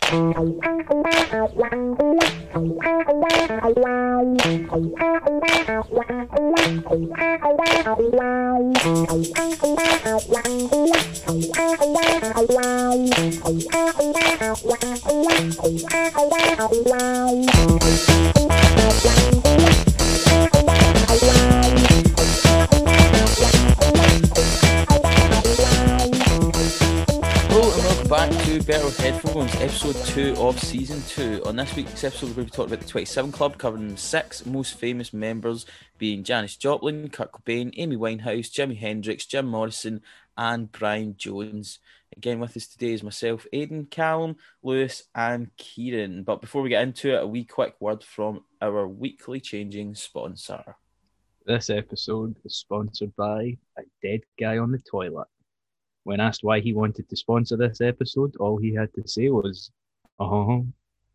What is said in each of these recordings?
Back to Better With Headphones, episode 2 of season 2. On this week's episode, we're going to be talking about the 27 Club, covering the 6 most famous members, being Janis Joplin, Kurt Cobain, Amy Winehouse, Jimi Hendrix, Jim Morrison, and Brian Jones. Again, with us today is myself, Aidan, Callum, Lewis, and Kieran. But before we get into it, a wee quick word from our weekly changing sponsor. This episode is sponsored by a dead guy on the toilet. When asked why he wanted to sponsor this episode, all he had to say was, Would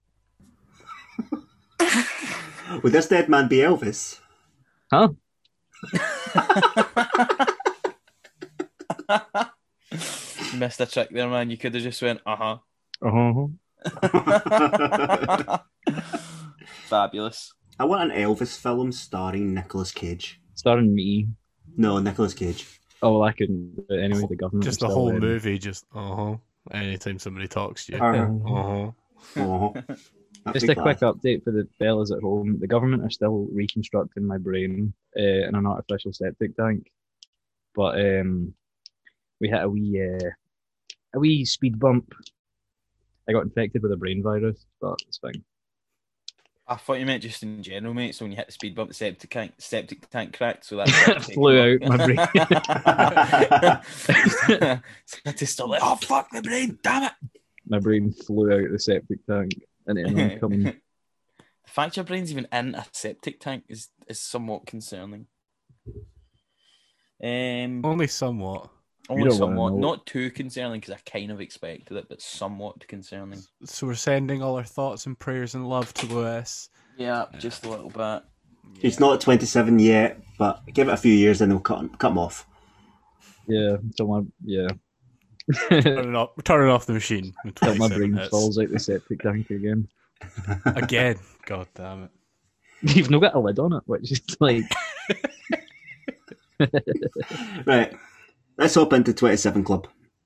this dead man be Elvis? Huh? Missed a trick there, man. You could have just went, Fabulous. I want an Elvis film starring Nicolas Cage. Starring me. No, Nicolas Cage. Oh, well, I couldn't. Anyway, the government. Just the whole movie, just anytime somebody talks to you. Just a quick update for the fellas at home. The government are still reconstructing my brain in an artificial septic tank. But we hit a wee speed bump. I got infected with a brain virus, but it's fine. I thought you meant just in general, mate. So when you hit the speed bump, the septic tank cracked. So that flew out my brain. Just still like, oh fuck the brain, damn it! My brain flew out the septic tank, and I'm coming. The fact your brain's even in a septic tank is somewhat concerning. Only somewhat. Only somewhat, not too concerning because I kind of expected it, but somewhat concerning. So we're sending all our thoughts and prayers and love to Lewis. Yeah, just a little bit. He's not 27 yet, but give it a few years and they'll cut him off. Yeah, turning off the machine. Until my brain falls out the septic tank again. Again, god damn it! You've not got a lid on it, which is like right. Let's hop into 27 Club.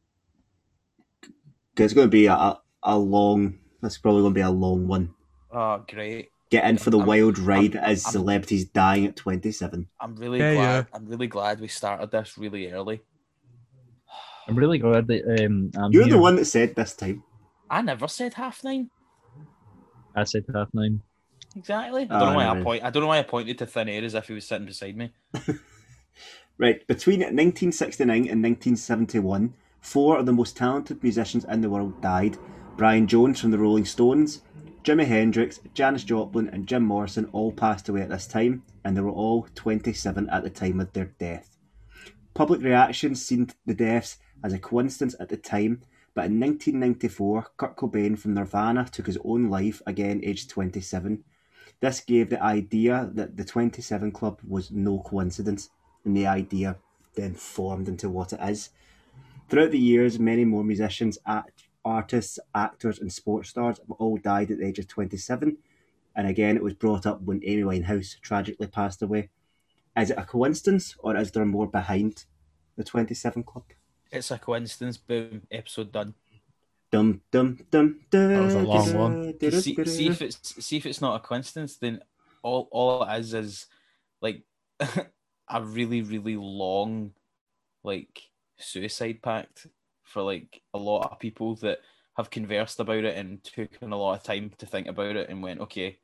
It's going to be a long. That's probably going to be a long one. Oh, great! Get in for the wild ride as celebrities dying at 27. I'm really glad. Yeah. I'm really glad we started this really early. I'm really glad that you're here. The one that said this time. I never said 9:30. I said 9:30. Exactly. I don't know why I don't know why I pointed to thin air as if he was sitting beside me. Right, between 1969 and 1971, 4 of the most talented musicians in the world died. Brian Jones from the Rolling Stones, Jimi Hendrix, Janis Joplin and Jim Morrison all passed away at this time, and they were all 27 at the time of their death. Public reactions seen the deaths as a coincidence at the time, but in 1994, Kurt Cobain from Nirvana took his own life, again aged 27. This gave the idea that the 27 Club was no coincidence, and the idea then formed into what it is. Throughout the years, many more musicians, artists, actors and sports stars have all died at the age of 27. And again, it was brought up when Amy Winehouse tragically passed away. Is it a coincidence, or is there more behind the 27 Club? It's a coincidence. Boom. Episode done. Dum dum dum dum. That was a long one. See if it's not a coincidence, then all it is like a really, really long, like, suicide pact for, like, a lot of people that have conversed about it and taken a lot of time to think about it and went, okay,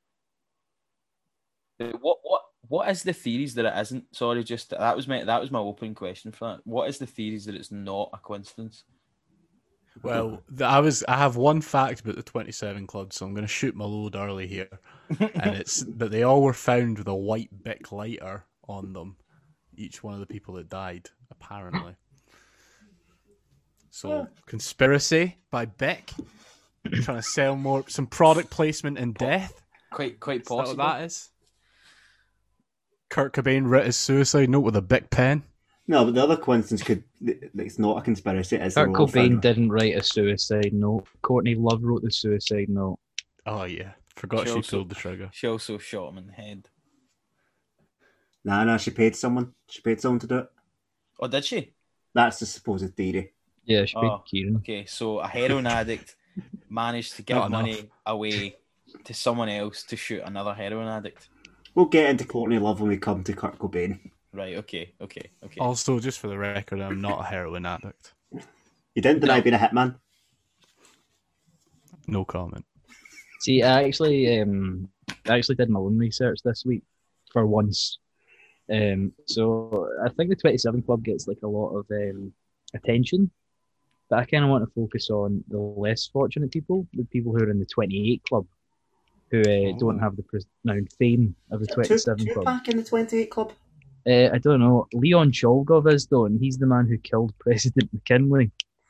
what is the theories that it isn't? Sorry, just that was my opening question for that. What is the theories that it's not a coincidence? Well, I have one fact about the 27 Club, so I'm going to shoot my load early here, and it's that they all were found with a white Bic lighter on them, each one of the people that died, apparently. So, conspiracy by Bic, trying to sell some product placement in death. Quite possible. Is that what that is? Kurt Cobain wrote his suicide note with a Bic pen. No, but the other coincidence it's not a conspiracy. It's Kurt the royal Cobain family. didn't write a suicide note. Courtney Love wrote the suicide note. Oh yeah, forgot she pulled the trigger. She also shot him in the head. Nah, she paid someone. She paid someone to do it. Oh, did she? That's the supposed theory. Yeah, she paid Kieran. Okay, so a heroin addict managed to give money away to someone else to shoot another heroin addict. We'll get into Courtney Love when we come to Kurt Cobain. Right, okay. Also, just for the record, I'm not a heroin addict. You didn't deny being a hitman? No comment. See, I actually did my own research this week for once. So I think the 27 Club gets like a lot of attention, but I kind of want to focus on the less fortunate people, the people who are in the 28 Club, who don't have the renowned fame of the 27 Club. Back in the 28 Club? I don't know. Leon Cholgov is though, and he's the man who killed President McKinley.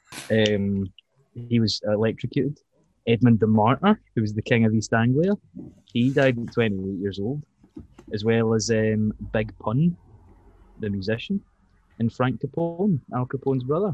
He was electrocuted. Edmund de Martyr, who was the king of East Anglia, he died at 28 years old, as well as Big Pun, the musician, and Frank Capone, Al Capone's brother.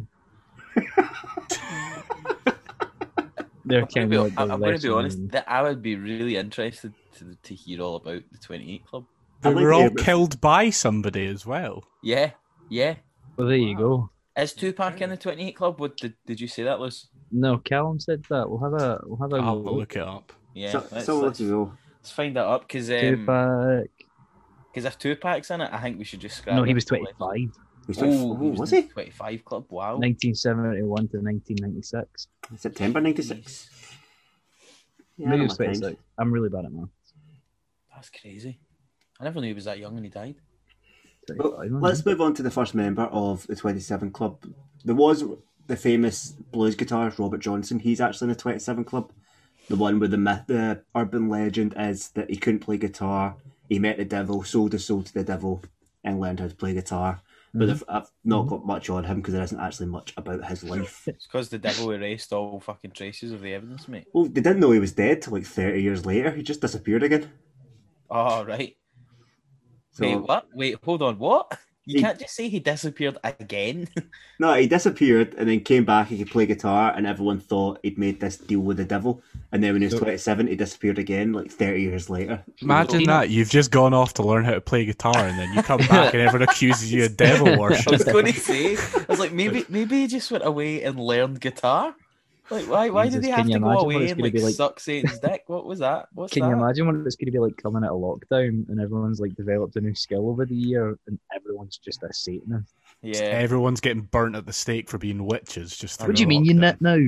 I'm going to be honest, that I would be really interested to hear all about the 28 Club. They were all killed by somebody as well. Yeah. Well, there you go. Is Tupac in the 28 Club? What did you say that, Lewis? No, Callum said that. We'll have a I'll look it up. Yeah, let's find that up because Tupac. Because if Tupac's in it, I think we should just scrap. No, he was 25. Was he? 25 Club. Wow. 1971 to 1996. September 96. Yeah, Maybe he was 26. I'm really bad at maths. That's crazy. I never knew he was that young when he died. Well, let's move on to the first member of the 27 Club. There was the famous blues guitarist Robert Johnson. He's actually in the 27 Club. The one where the urban legend is that he couldn't play guitar. He met the devil, sold his soul to the devil, and learned how to play guitar. But I've not got much on him because there isn't actually much about his life. It's because the devil erased all fucking traces of the evidence, mate. Well, they didn't know he was dead till like 30 years later. He just disappeared again. Oh, right. So, wait, what? Wait, hold on, what? You can't just say he disappeared again. No, he disappeared and then came back. He could play guitar, and everyone thought he'd made this deal with the devil. And then when he was 27, he disappeared again, like 30 years later. Imagine that. You've just gone off to learn how to play guitar, and then you come back and everyone accuses you of devil worship. I was going to say, I was like, maybe he just went away and learned guitar. Like, why did he have to go away and suck Satan's dick? What was that? Can you imagine what it's going to be like coming out of lockdown and everyone's like developed a new skill over the year and everyone's just a Satanist? Yeah. Everyone's getting burnt at the stake for being witches. What do you mean you net now?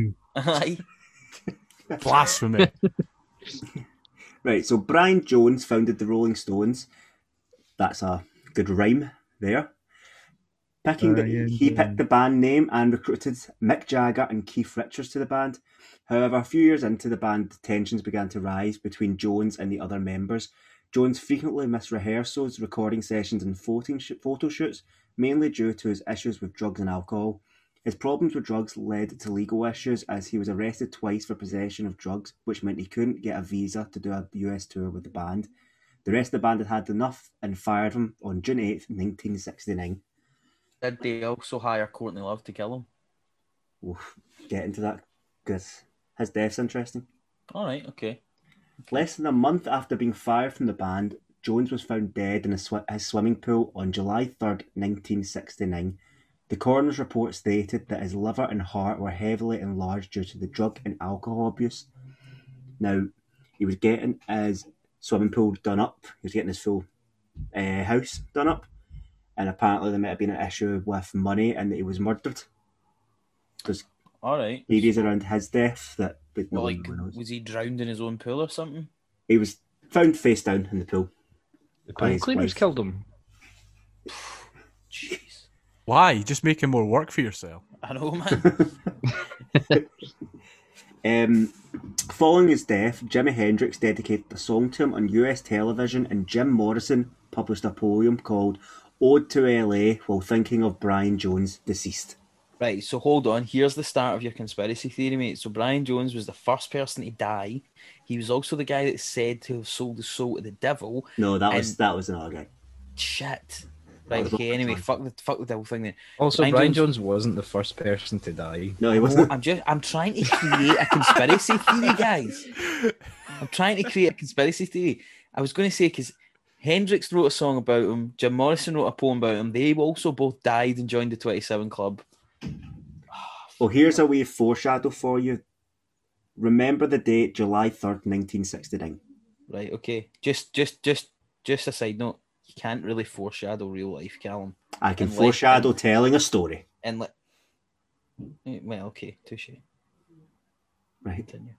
Blasphemy. Right, so Brian Jones founded the Rolling Stones. That's a good rhyme there. He picked the band name and recruited Mick Jagger and Keith Richards to the band. However, a few years into the band, tensions began to rise between Jones and the other members. Jones frequently missed rehearsals, recording sessions and photo shoots, mainly due to his issues with drugs and alcohol. His problems with drugs led to legal issues as he was arrested twice for possession of drugs, which meant he couldn't get a visa to do a US tour with the band. The rest of the band had enough and fired him on June 8th, 1969. Did they also hire Courtney Love to kill him? We'll get into that because his death's interesting. All right, okay. Less than a month after being fired from the band, Jones was found dead in his swimming pool on July 3rd, 1969. The coroner's report stated that his liver and heart were heavily enlarged due to the drug and alcohol abuse. Now, he was getting his swimming pool done up. He was getting his full house done up. And apparently there might have been an issue with money and that he was murdered. There's theories around his death that no one knows. Was he drowned in his own pool or something? He was found face down in the pool. The pool cleaners killed him. Jeez. Why? You're just making more work for yourself. I know, man. Following his death, Jimi Hendrix dedicated a song to him on US television, and Jim Morrison published a poem called Ode to LA while thinking of Brian Jones, deceased. Right, so hold on. Here's the start of your conspiracy theory, mate. So Brian Jones was the first person to die. He was also the guy that said to have sold his soul to the devil. No, that was another guy. Shit. Right, was okay, not anyway, John. fuck the whole thing then. Also, Brian Brian Jones- Jones wasn't the first person to die. No, he Oh, wasn't. I'm trying to create a conspiracy theory, guys. I'm trying to create a conspiracy theory. I was going to say, because Hendrix wrote a song about him, Jim Morrison wrote a poem about him. They also both died and joined the 27 Club. Well, here's a wee foreshadow for you. Remember the date, July 3rd, 1969. Right, okay. Just a side note. You can't really foreshadow real life, Callum. I can And foreshadow telling a story. And well, okay, touche. Right. Continue.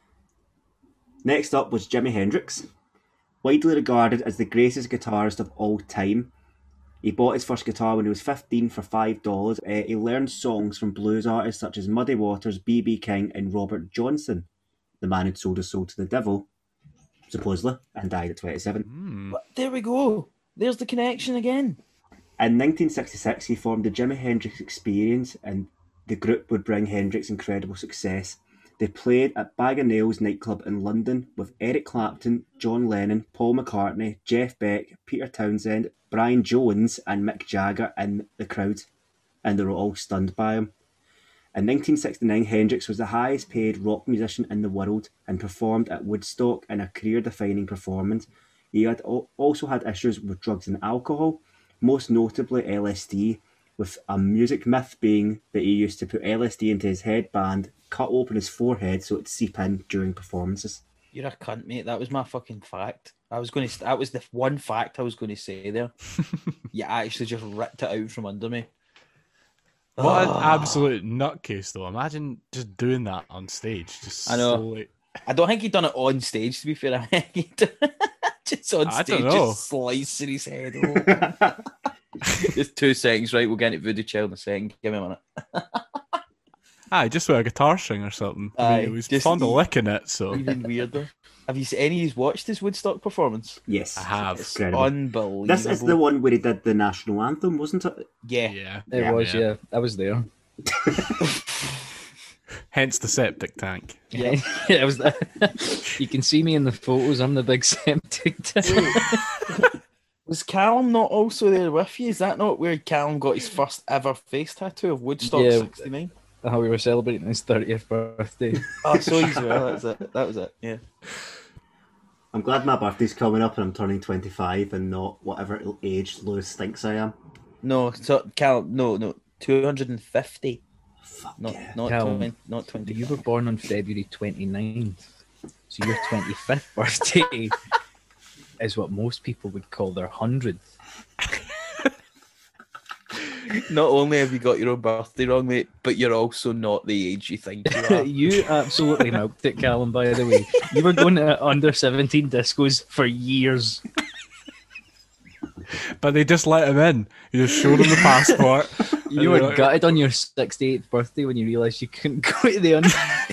Next up was Jimi Hendrix. Widely regarded as the greatest guitarist of all time. He bought his first guitar when he was 15 for $5. He learned songs from blues artists such as Muddy Waters, B.B. King and Robert Johnson, the man who'd sold his soul to the devil, supposedly, and died at 27. But there we go. There's the connection again. In 1966, he formed the Jimi Hendrix Experience, and the group would bring Hendrix incredible success. They played at Bag o' Nails nightclub in London with Eric Clapton, John Lennon, Paul McCartney, Jeff Beck, Peter Townsend, Brian Jones and Mick Jagger in the crowd, and they were all stunned by him. In 1969, Hendrix was the highest paid rock musician in the world and performed at Woodstock in a career-defining performance. He had also had issues with drugs and alcohol, most notably LSD, with a music myth being that he used to put LSD into his headband, cut open his forehead so it'd seep in during performances. You're a cunt, mate. That was my fucking fact. That was the one fact I was going to say there. You actually just ripped it out from under me. What an absolute nutcase, though. Imagine just doing that on stage. Just I know. slowly. I don't think he'd done it on stage, to be fair. I think he'd done just on I stage, don't know. just slicing his head open. Just 2 seconds, right? We'll get into Voodoo Child in a second. Give me a minute. Aye, just with a guitar string or something. I Aye, mean, it was just fun to licking it, so Even weirder. Have you any of you watched his Woodstock performance? Yes. I have. It's Incredible. unbelievable. This is the one where he did the national anthem, wasn't it? Yeah. yeah. It was, yeah. I was there. Hence the septic tank. Yeah. Yeah, it was there. You can see me in the photos. I'm the big septic tank. Was Callum not also there with you? Is that not where Callum got his first ever face tattoo of Woodstock Yeah. 69? How we were celebrating his 30th birthday. Oh, so he's well. That's it. That was it. Yeah. I'm glad my birthday's coming up and I'm turning 25 and not whatever age Lewis thinks I am. No, so Callum, no, 250. Fuck Not yeah. not Callum, 20, not 20. You were born on February 29th. So your 25th birthday is what most people would call their 100th. Not only have you got your own birthday wrong, mate, but you're also not the age you think you are. You absolutely milked it, Callum, by the way. You were going to under 17 discos for years. But they just let him in. You just showed him the passport. You were gutted on your 68th birthday when you realised you couldn't go to the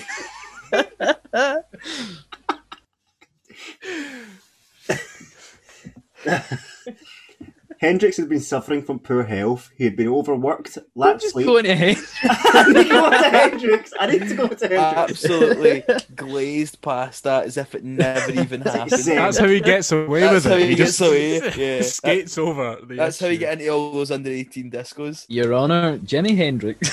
Hendrix had been suffering from poor health. He had been overworked, lacked Just sleep. going ahead. I need to go to Hendrix. I need to go to Hendrix. Absolutely glazed past that as if it never even happened. That's how he gets away That's with how it. he just gets away, yeah. skates over. The That's how you issue. get into all those under 18 discos. Your Honour, Jimi Hendrix.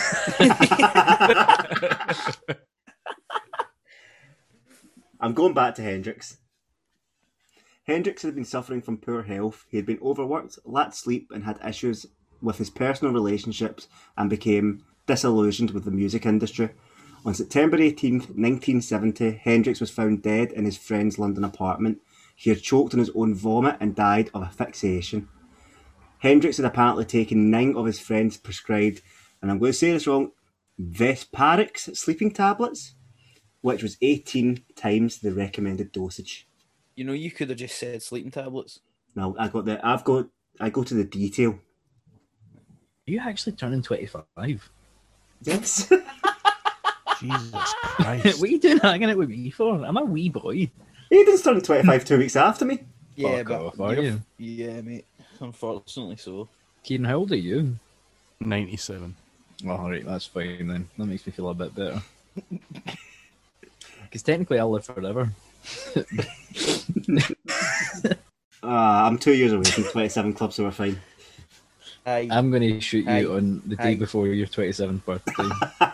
I'm going back to Hendrix. Hendrix had been suffering from poor health. He had been overworked, lacked sleep, and had issues with his personal relationships and became disillusioned with the music industry. On September 18th, 1970, Hendrix was found dead in his friend's London apartment. He had choked on his own vomit and died of asphyxiation. Hendrix had apparently taken 9 of his friend's prescribed, and I'm going to say this wrong, Vesparix sleeping tablets, which was 18 times the recommended dosage. You know, you could have just said sleeping tablets. No, I go to the detail. You actually turning 25. Yes. Jesus Christ. What are you doing hanging out with me for? I'm a wee boy. Aiden's turning 25 2 weeks after me. Yeah, Fuck but off, are you're- you? Yeah, mate. Unfortunately so. Kieran, how old are you? 97. Oh, alright, that's fine then. That makes me feel a bit better. Because technically I'll live forever. I'm 2 years away from 27 Club, so we're fine. I'm going to shoot Hi. you on the day Hi. before your 27th birthday.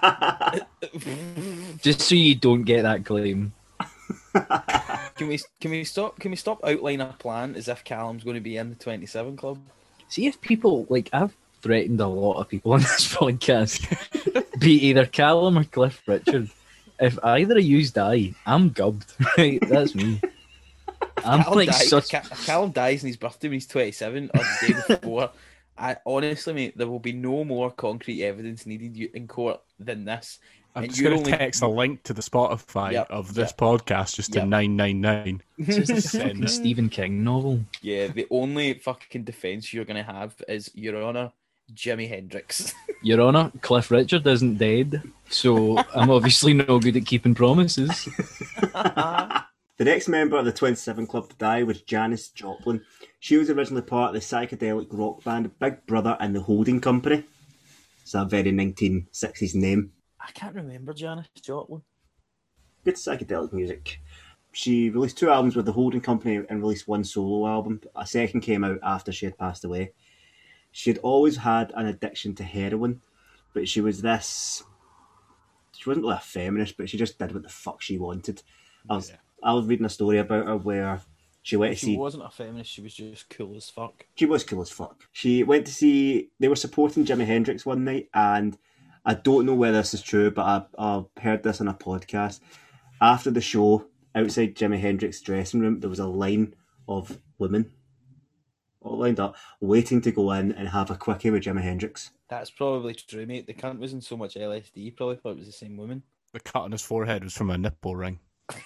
Just so you don't get that claim. Can we stop outlining a plan as if Callum's going to be in the 27 club? See if people, like, I've threatened a lot of people on this podcast, be either Callum or Cliff Richard. If either of yous die, I'm gubbed, right? That's me. I'm Callum like dies, such... if Callum dies on his birthday when he's 27 or the day before, honestly, mate, there will be no more concrete evidence needed in court than this. I'm And just you're going to only- text a link to the Spotify Yep, of this yep. podcast just to Yep. 999. It's just a fucking Stephen King novel. Yeah, the only fucking defence you're going to have is, Your Honour, Jimi Hendrix. Your Honour, Cliff Richard isn't dead, so I'm obviously no good at keeping promises. The next member of the 27 Club to die was Janis Joplin. She was originally part of the psychedelic rock band Big Brother and the Holding Company. It's a very 1960s name. I can't remember Janis Joplin. Good psychedelic music. She released 2 albums with the Holding Company and released 1 solo album. A second came out after she had passed away. She had always had an addiction to heroin, but she was this... She wasn't really a feminist, but she just did what the fuck she wanted. I was reading a story about her where she went to see... She wasn't a feminist, she was just cool as fuck. She was cool as fuck. She went to see... They were supporting Jimi Hendrix one night, and I don't know whether this is true, but I heard this on a podcast. After the show, outside Jimi Hendrix's dressing room, there was a line of women all lined up, waiting to go in and have a quickie with Jimi Hendrix. That's probably true, mate. The cunt was in so much LSD, he probably thought it was the same woman. The cut on his forehead was from a nipple ring.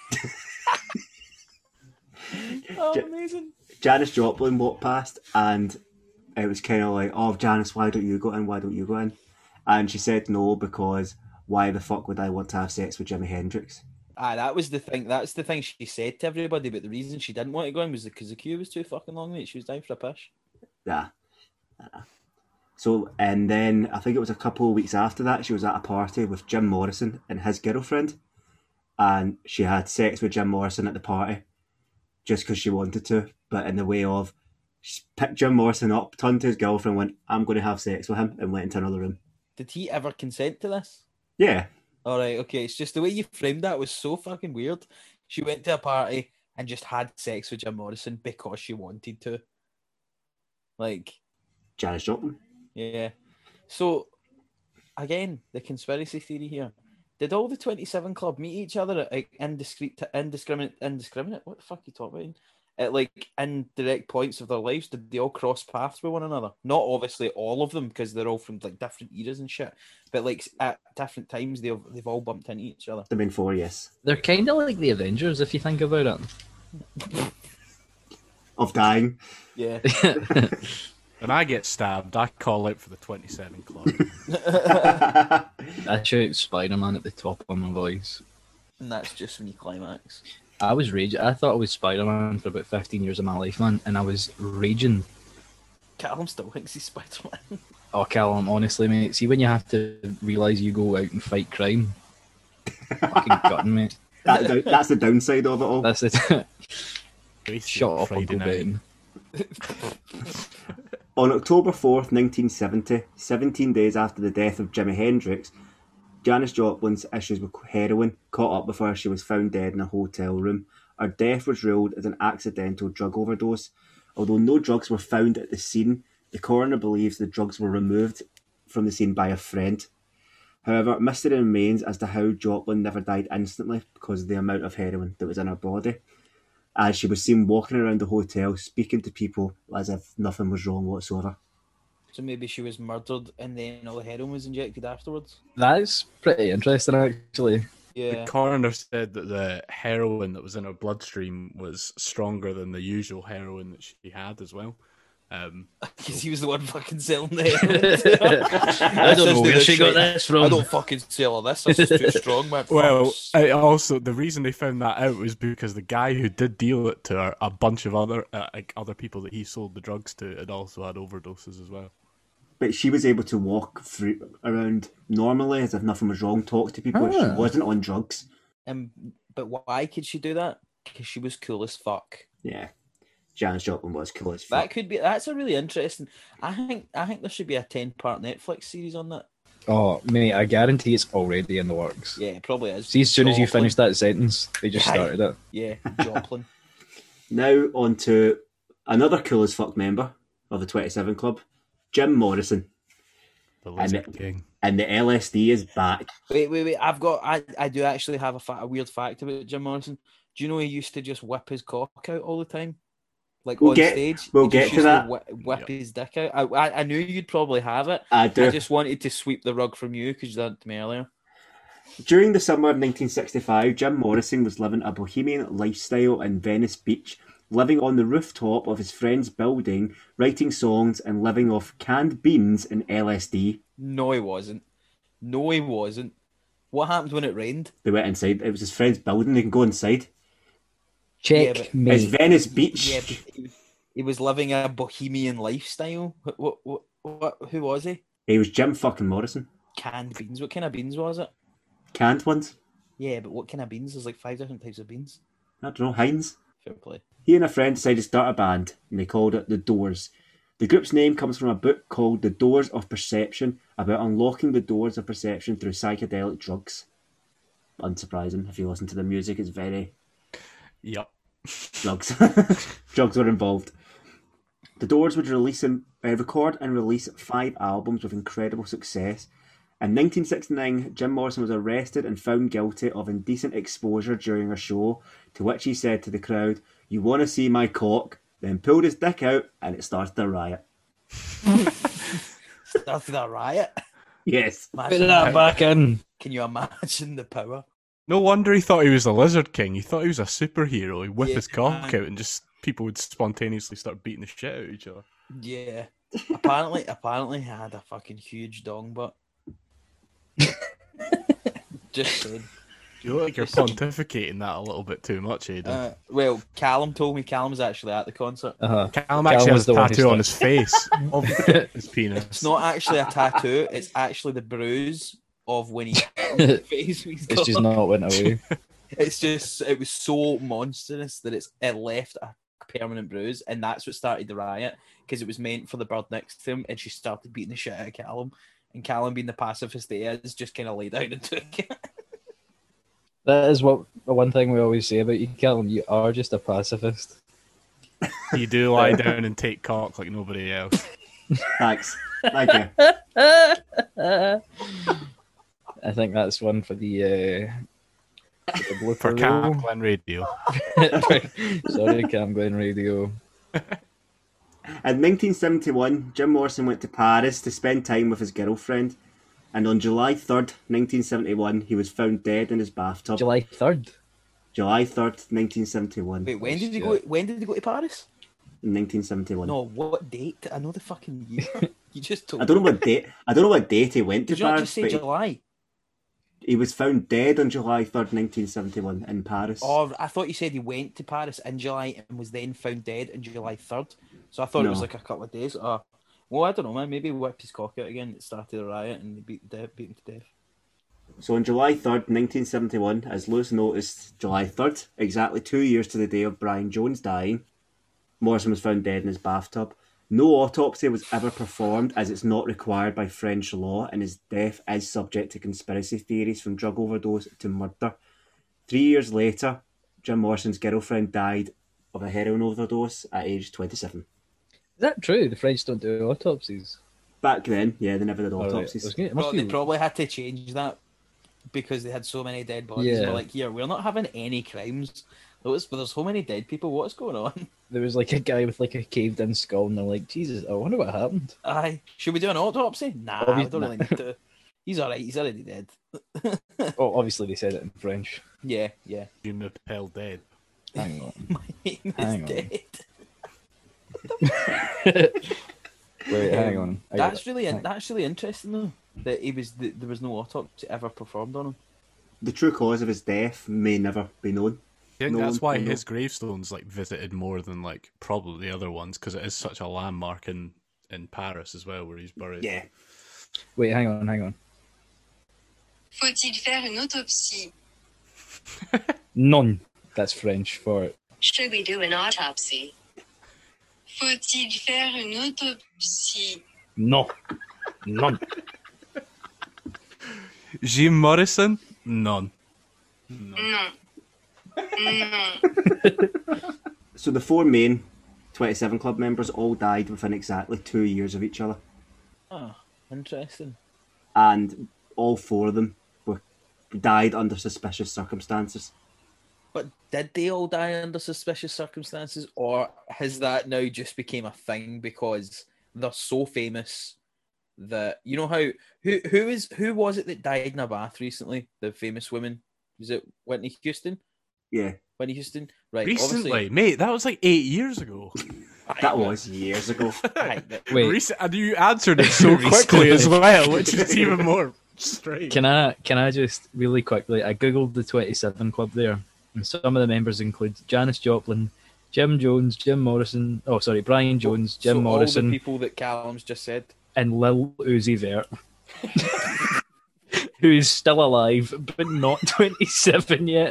Oh, amazing. Janis Joplin walked past, and it was kind of like, oh, Janis, why don't you go in? Why don't you go in? And she said no, because why the fuck would I want to have sex with Jimi Hendrix? That was the thing. That's the thing she said to everybody. But the reason she didn't want to go in was because the queue was too fucking long, mate. She was down for a push. Yeah. So, and then I think it was a couple of weeks after that, she was at a party with Jim Morrison and his girlfriend, and she had sex with Jim Morrison at the party just because she wanted to, but in the way of, she picked Jim Morrison up, turned to his girlfriend, went, I'm going to have sex with him, and went into another room. Did he ever consent to this? Yeah. All right, okay. It's just the way you framed that was so fucking weird. She went to a party and just had sex with Jim Morrison because she wanted to. Like, Janis Joplin. yeah. So, again, the conspiracy theory here. Did all the 27 Club meet each other at indiscriminate? What the fuck are you talking about? At like indirect points of their lives? Did they all cross paths with one another? Not obviously all of them, because they're all from like different eras and shit. But like at different times, they've all bumped into each other. The main 4, yes. They're kind of like the Avengers, if you think about it. Of dying. Yeah. When I get stabbed, I call out for the 27 Club. I shout Spider-Man at the top of my voice. And that's just when you climax. I was raging. I thought I was Spider-Man for about 15 years of my life, man, and I was raging. Callum still thinks he's Spider-Man. Oh, Callum, honestly, mate. See, when you have to realise you go out and fight crime, fucking gutting, mate. That's the downside of it all. That's it. Shut up, Friday Uncle night. Ben. On October 4th, 1970, 17 days after the death of Jimi Hendrix, Janis Joplin's issues with heroin caught up with her. She was found dead in a hotel room. Her death was ruled as an accidental drug overdose. Although no drugs were found at the scene, the coroner believes the drugs were removed from the scene by a friend. However, mystery remains as to how Joplin never died instantly because of the amount of heroin that was in her body, as she was seen walking around the hotel speaking to people as if nothing was wrong whatsoever. So maybe she was murdered and then all the heroin was injected afterwards. That's pretty interesting, actually. Yeah. The coroner said that the heroin that was in her bloodstream was stronger than the usual heroin that she had as well. Because he was the one fucking selling the heroin. I don't know where she got this from. I don't fucking sell this. This is too strong, man. Well, Fuck. also the reason they found that out was because the guy who did deal it to her, a bunch of other people that he sold the drugs to, had also had overdoses as well. But she was able to walk through around normally as if nothing was wrong, talk to people. She wasn't on drugs. But why could she do that? Because she was cool as fuck. Yeah. Janis Joplin was cool as fuck. That could be. That's a really interesting. I think there should be a 10-part Netflix series on that. Oh, mate, I guarantee it's already in the works. Yeah, it probably is. See, as soon as you Joplin. finish that sentence, they just started it. Yeah, Joplin. Now on to another cool as fuck member of the 27 Club, Jim Morrison. The Lizard King. And the LSD is back. Wait. I do actually have a weird fact about Jim Morrison. Do you know he used to just whip his cock out all the time? Like on stage? We'll He get just to used that. Whip his dick out. I knew you'd probably have it. I do. I just wanted to sweep the rug from you because you did it to me earlier. During the summer of 1965, Jim Morrison was living a bohemian lifestyle in Venice Beach, living on the rooftop of his friend's building, writing songs and living off canned beans and LSD. No, he wasn't. What happened when it rained? They went inside. It was his friend's building. They can go inside. Check me. It's Venice Beach. Yeah, but he was living a bohemian lifestyle. What? Who was he? He was Jim fucking Morrison. Canned beans. What kind of beans was it? Canned ones. Yeah, but what kind of beans? There's like 5 different types of beans. I don't know, Heinz. Fair play. He and a friend decided to start a band, and they called it The Doors. The group's name comes from a book called The Doors of Perception, about unlocking the doors of perception through psychedelic drugs. Unsurprising, if you listen to the music, it's very... Yep. Drugs. Drugs were involved. The Doors would record and release 5 albums with incredible success. In 1969, Jim Morrison was arrested and found guilty of indecent exposure during a show, to which he said to the crowd, "You want to see my cock?" Then pulled his dick out and it started a riot. Started a riot? Yes. Put that back in. Can you imagine the power? No wonder he thought he was the Lizard King. He thought he was a superhero. He'd whip Yeah, his cock man. out and just people would spontaneously start beating the shit out of each other. Yeah. Apparently he had a fucking huge dong butt. Just saying. You look like you're pontificating that a little bit too much, Aidan. Well, Callum told me Callum was actually at the concert. Uh-huh. Callum actually was has a the one who tattoo on his face of his penis. It's not actually a tattoo, it's actually the bruise of when he his face. It's just not went away. It's just, it was so monstrous that it left a permanent bruise, and that's what started the riot, because it was meant for the bird next to him, and she started beating the shit out of Callum, and Callum, being the pacifist he is, just kind of laid down and took it. That is what the one thing we always say about you, Callum. You are just a pacifist. You do lie down and take cock like nobody else. Thanks. Thank you. I think that's one for the blooper For reel. Cam Glen Radio. Sorry, Cam Glen Radio. In 1971, Jim Morrison went to Paris to spend time with his girlfriend, and on July 3rd, 1971, he was found dead in his bathtub. July 3rd. July 3rd, 1971. Wait, when did he go? When did he go to Paris? In 1971. No, what date? I know the fucking year. You just told I don't know what date. I don't know what date he went to Did you not Paris, just say but July? he was found dead on July 3rd, 1971, in Paris. Oh, I thought you said he went to Paris in July and was then found dead on July 3rd. So I thought it was No. like a couple of days. Well, I don't know, man. Maybe he whipped his cock out again. It started a riot and they beat him to death. So on July 3rd, 1971, as Lewis noticed, July 3rd, exactly 2 years to the day of Brian Jones dying, Morrison was found dead in his bathtub. No autopsy was ever performed, as it's not required by French law, and his death is subject to conspiracy theories from drug overdose to murder. 3 years later, Jim Morrison's girlfriend died of a heroin overdose at age 27. Is that true? The French don't do autopsies. Back then, yeah, they never did All right. autopsies. I was gonna- it Well, must they be- probably had to change that because they had so many dead bodies. Yeah. They're like, here, we're not having any crimes. But there's so many dead people. What's going on? There was like a guy with like a caved in skull, and they're like, Jesus, I wonder what happened. Aye. Should we do an autopsy? Nah, we Obviously don't really need to. He's alright. He's already dead. Oh, obviously they said it in French. Yeah, yeah. You Pell dead. Hang on. My name is Hang on. dead. Wait, hang on. That's really interesting though. That there was no autopsy ever performed on him. The true cause of his death may never be known. I think No that's one why can know. his gravestone's like visited more than like probably the other ones, because it is such a landmark in Paris as well, where he's buried. Yeah. Wait, hang on. Faut-il faire une autopsie? None. That's French for it. Should we do an autopsy? Faut-il faire une autopsie? No. None. Jim Morrison? None. Non. Non. So the four main 27 Club members all died within exactly 2 years of each other. Oh, interesting. And all four of them died under suspicious circumstances. But did they all die under suspicious circumstances, or has that now just became a thing because they're so famous that you know how who was it that died in a bath recently? The famous woman, was it Whitney Houston? Yeah, Whitney Houston, right? Recently, mate, that was like 8 years ago. that was years ago. Wait, And you answered it so quickly as well, which is even more strange. can I just really quickly? I googled the 27 Club there, and some of the members include Janis Joplin, Jim Jones, Jim Morrison. Oh, sorry, Brian Jones, Jim so Morrison, all the people that Callum's just said. and Lil Uzi Vert, who is still alive but not 27 yet.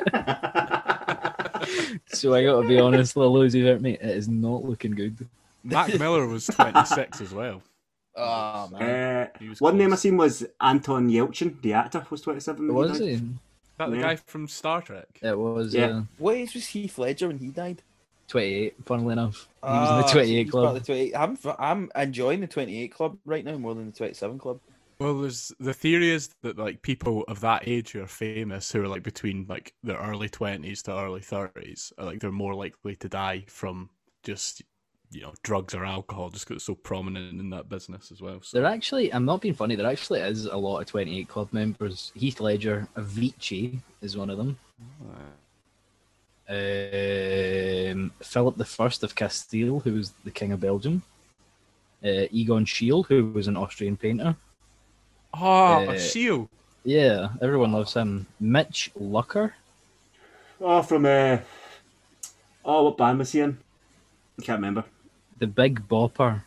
So I gotta be honest, Lil Uzi Vert, mate, it is not looking good. Mac Miller was 26 as well. Oh man, He was One name I close. seen was Anton Yelchin, the actor, was 27. when Was died. he? Is that the Yeah. guy from Star Trek? It was. Yeah. what age was Heath Ledger when he died? 28. Funnily enough, he was in the 28 he's part Club. of the 28. I'm enjoying the 28 Club right now more than the 27 Club. Well, there's the theory is that like people of that age who are famous, who are like between like their early 20s to early 30s, are like they're more likely to die from just drugs or alcohol, just because it's so prominent in that business as well. So There actually, I'm not being funny, there actually is a lot of 28 Club members. Heath Ledger, Avicii is one of them. Philip I of Castile, who was the King of Belgium. Egon Schiele, who was an Austrian painter. Shield. Yeah, everyone loves him. Mitch Lucker. Oh, from what band was he in? I can't remember. The Big Bopper,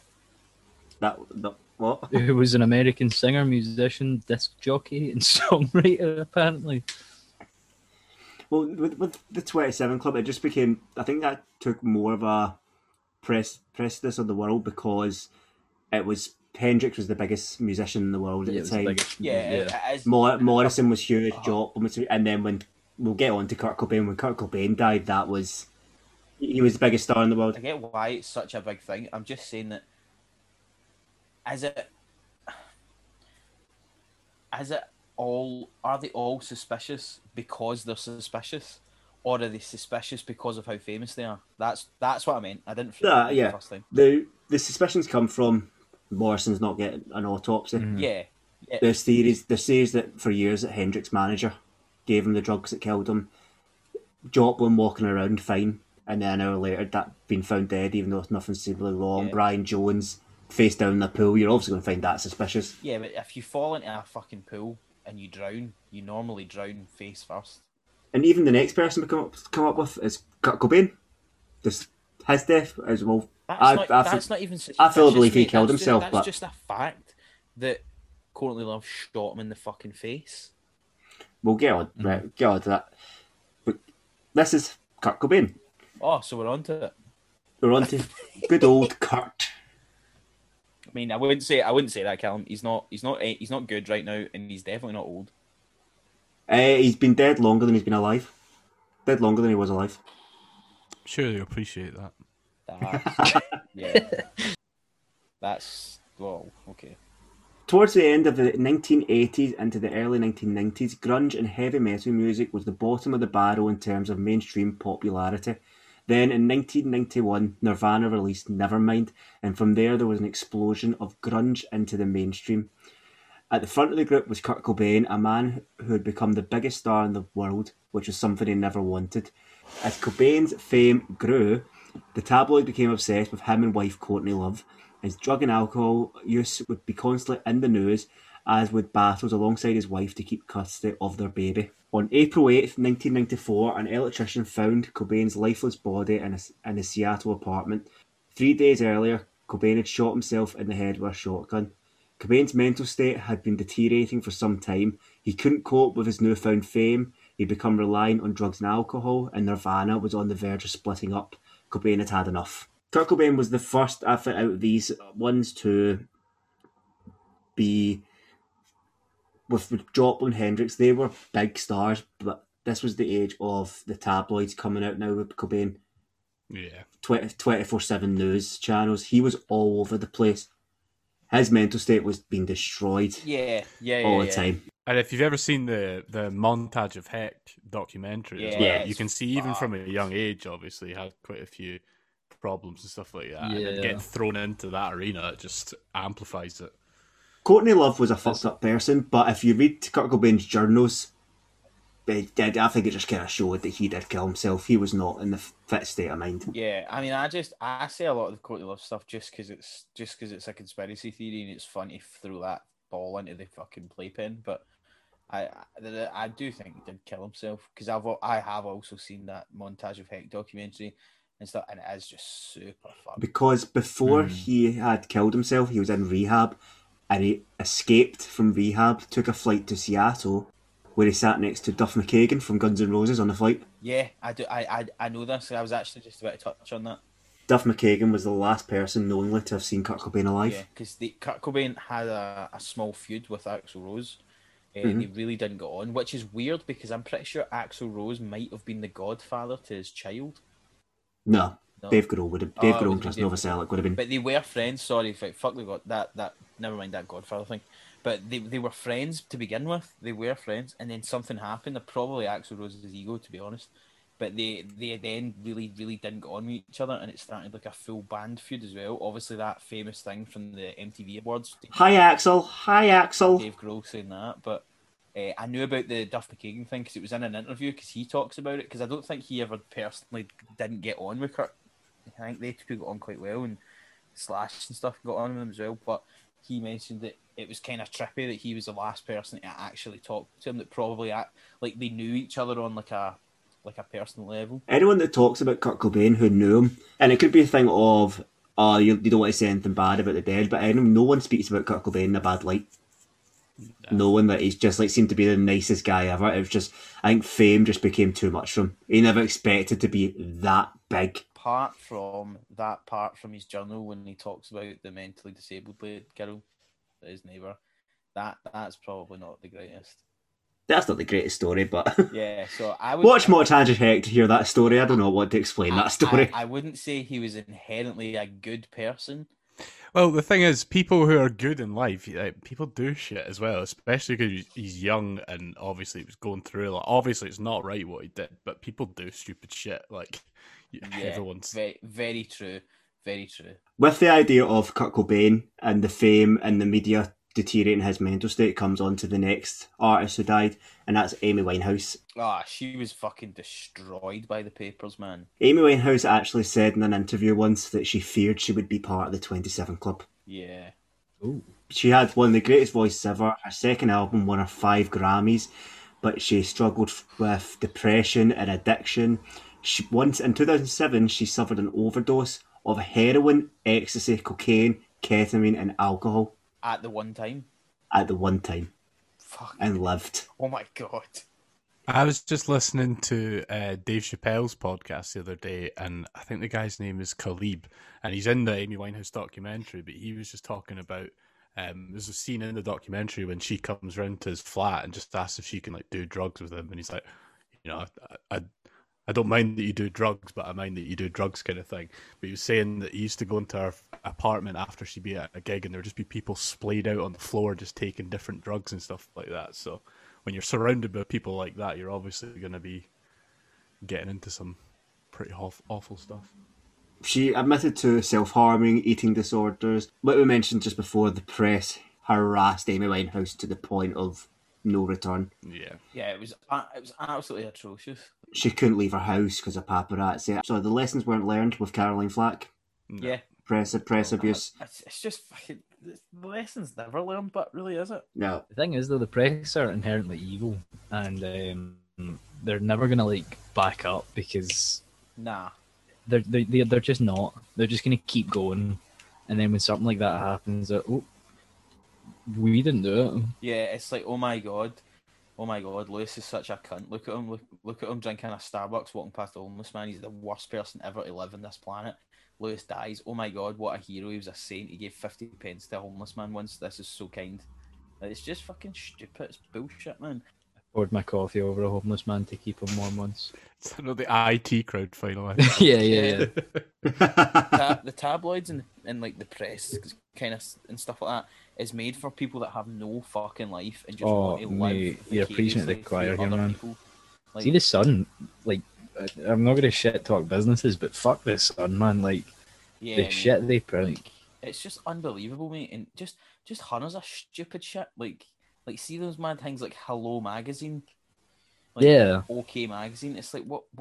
What? who was an American singer, musician, disc jockey, and songwriter, apparently. Well, with the 27 Club, it just became. I think that took more of a precedence of the world because it was Hendrix was the biggest musician in the world at Yeah, it the was the time. biggest. It is. Morrison was huge, Joplin was, and then when we'll get on to Kurt Cobain. When Kurt Cobain died, he was the biggest star in the world. I get why it's such a big thing. I'm just saying that are they all suspicious because they're suspicious, or are they suspicious because of how famous they are? That's what I meant. I didn't Yeah. the first time. The suspicions come from Morrison's not getting an autopsy. Yeah. There's theories that for years that Hendrix' manager gave him the drugs that killed him. Joplin walking around fine, and then an hour later that being found dead, even though nothing seemingly wrong. Yeah. Brian Jones face down in the pool. You're obviously going to find that suspicious. Yeah, but if you fall into a fucking pool and you drown, you normally drown face first. And even the next person we come up with is Kurt Cobain. Just his death as well. That's not even suspicious. I fully believe he mate. killed That's himself, That's but just a fact that Courtney Love shot him in the fucking face. we'll get on. Right, get on to that. But this is Kurt Cobain. Oh, so we're on to it. We're on to good old Kurt. I mean, I wouldn't say that, Callum. He's not good right now, and he's definitely not old. He's been dead longer than he's been alive. Dead longer than he was alive. Sure, you appreciate that. Yeah. That's okay. Towards the end of the 1980s into the early 1990s, grunge and heavy metal music was the bottom of the barrel in terms of mainstream popularity. Then in 1991, Nirvana released Nevermind, and from there was an explosion of grunge into the mainstream. At the front of the group was Kurt Cobain, a man who had become the biggest star in the world, which was something he never wanted. As Cobain's fame grew, the tabloid became obsessed with him and wife Courtney Love. His drug and alcohol use would be constantly in the news, as would battles alongside his wife to keep custody of their baby. On April 8th, 1994, an electrician found Cobain's lifeless body in his Seattle apartment. 3 days earlier, Cobain had shot himself in the head with a shotgun. Cobain's mental state had been deteriorating for some time. He couldn't cope with his newfound fame. He'd become reliant on drugs and alcohol, and Nirvana was on the verge of splitting up. Cobain had had enough. Kurt Cobain was the first, I think, out of these ones to be with Joplin, Hendrix. They were big stars, but this was the age of the tabloids coming out now with Cobain. Yeah. 24/7 news channels. He was all over the place. His mental state was being destroyed all the time. And if you've ever seen the Montage of Heck documentary as well, you can see even from a young age, obviously, he had quite a few problems and stuff like that. And then getting thrown into that arena, it just amplifies it. Courtney Love was a fucked up person, but if you read Kurt Cobain's journals, I think it just kind of showed that he did kill himself. He was not in the fit state of mind. Yeah, I mean, I say a lot of the Courtney Love stuff just because it's a conspiracy theory and it's fun to throw that ball into the fucking playpen. But I do think he did kill himself because I have also seen that Montage of Heck documentary and stuff, and it is just super fun. Because before he had killed himself, he was in rehab, and he escaped from rehab, took a flight to Seattle, where he sat next to Duff McKagan from Guns N' Roses on the flight. Yeah, I do. I know this. I was actually just about to touch on that. Duff McKagan was the last person knowingly to have seen Kurt Cobain alive. Yeah, because Kurt Cobain had a small feud with Axl Rose. They really didn't get on, which is weird because I'm pretty sure Axl Rose might have been the godfather to his child. No. Dave Grohl would have. Dave Grohl and Chris Novoselic would have been. But they were friends. Sorry, fuck the god. That never mind that Godfather thing. But they were friends to begin with. They were friends, and then something happened. Probably Axl Rose's ego, to be honest. But they then really didn't get on with each other, and it started like a full band feud as well. Obviously, that famous thing from the MTV Awards. Hi Axl. Dave Grohl saying that, but I knew about the Duff McKagan thing because it was in an interview because he talks about it. Because I don't think he ever personally didn't get on with Kurt. I think they two got on quite well, and Slash and stuff got on with him as well. But he mentioned that it was kind of trippy that he was the last person to actually talk to him. That probably like they knew each other on like a personal level. Anyone that talks about Kurt Cobain who knew him, and it could be a thing of, you don't want to say anything bad about the dead, but no one speaks about Kurt Cobain in a bad light. Knowing that he's just like seemed to be the nicest guy ever. It was just, I think fame just became too much for him. He never expected to be that big. Apart from that part from his journal when he talks about the mentally disabled girl, his neighbour, that's probably not the greatest. That's not the greatest story, but yeah. So I would watch Montage of Heck to hear that story. I don't know what to explain that story. I wouldn't say he was inherently a good person. Well, the thing is, people who are good in life, people do shit as well, especially because he's young and obviously he was going through. Like, obviously, it's not right what he did, but people do stupid shit. Like, everyone's very true, very true. With the idea of Kurt Cobain and the fame and the media deteriorating his mental state, comes on to the next artist who died, and that's Amy Winehouse. She was fucking destroyed by the papers, man. Amy Winehouse actually said in an interview once that she feared she would be part of the 27 Club. Yeah. Ooh. She had one of the greatest voices ever. Her second album won her 5 Grammys, but she struggled with depression and addiction. Once in 2007, she suffered an overdose of heroin, ecstasy, cocaine, ketamine, and alcohol. At the one time? Fuck. And lived. Oh my god. I was just listening to Dave Chappelle's podcast the other day, and I think the guy's name is Khalib, and he's in the Amy Winehouse documentary, but he was just talking about, there's a scene in the documentary when she comes round to his flat and just asks if she can like do drugs with him, and he's like, I don't mind that you do drugs, but I mind that you do drugs kind of thing. But he was saying that he used to go into her apartment after she'd be at a gig and there'd just be people splayed out on the floor just taking different drugs and stuff like that. So when you're surrounded by people like that, you're obviously going to be getting into some pretty awful stuff. She admitted to self-harming, eating disorders. What we mentioned just before, the press harassed Amy Winehouse to the point of no return. Yeah, it was absolutely atrocious. She couldn't leave her house because of paparazzi. So the lessons weren't learned with Caroline Flack. No. Yeah. Press abuse. It's just fucking, the lessons never learned, but really, is it? No. The thing is, though, the press are inherently evil, and they're never gonna like back up because they're just not. They're just gonna keep going, and then when something like that happens, we didn't do it. Yeah, it's like, oh my god, Oh my God, Lewis is such a cunt. Look at him. Look at him drinking a Starbucks, walking past the homeless man. He's the worst person ever to live on this planet. Lewis dies. Oh my God, what a hero. He was a saint. He gave 50 pence to a homeless man once. This is so kind. It's just fucking stupid. It's bullshit, man. Poured my coffee over a homeless man to keep him warm once. It's the IT crowd finally. yeah. The tabloids and like the press kind of and stuff like that is made for people that have no fucking life and just want to mate, live. you're preaching to the choir here, man. Like, See the Sun, like, I'm not gonna shit talk businesses, but fuck the Sun, man. Like, yeah, the mate, shit they print. like, it's just unbelievable, mate. And just hundreds of stupid shit. Like see those mad things like Hello Magazine. Like, Yeah. OK Magazine. It's like what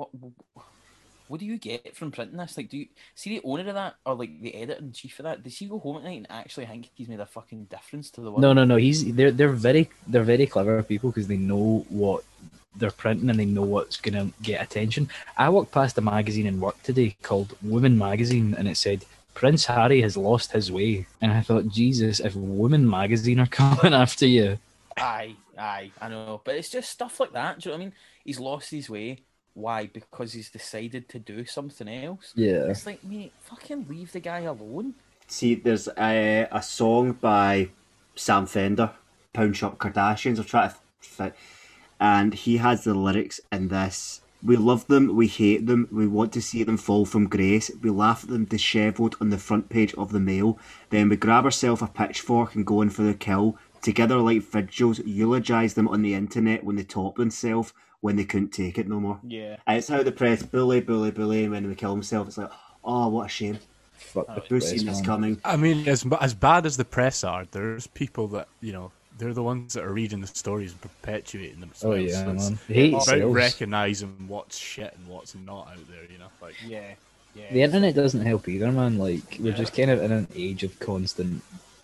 do you get from printing this? Like, do you see the owner of that or like the editor in chief of that? Does he go home at night and actually think he's made a fucking difference to the world? No. They're very clever people because they know what they're printing and they know what's gonna get attention. I walked past a magazine in work today called Woman Magazine and it said Prince Harry has lost his way, and I thought, Jesus, if Woman Magazine are coming after you. Aye, I know. But it's just stuff like that. Do you know what I mean? He's lost his way. Why? Because he's decided to do something else. Yeah. It's like, mate, fucking leave the guy alone. See, there's a song by Sam Fender, Pound Shop Kardashians. I'll try to fit. And he has the lyrics in this. We love them, we hate them, we want to see them fall from grace. We laugh at them dishevelled on the front page of the Mail. Then we grab ourselves a pitchfork and go in for the kill. Together like vigils, eulogise them on the internet when they top themselves, when they couldn't take it no more. Yeah. And it's how the press bully, and when they kill themselves, it's like, oh, what a shame. Fuck the Who's press, seen this man. coming? I mean, as bad as the press are, there's people that, they're the ones that are reading the stories and perpetuating them. Oh yeah, So it's man. Hate about sales. recognising what's shit and what's not out there, Like, Yeah. The internet doesn't help either, man. Like, we're just kind of in an age of constant.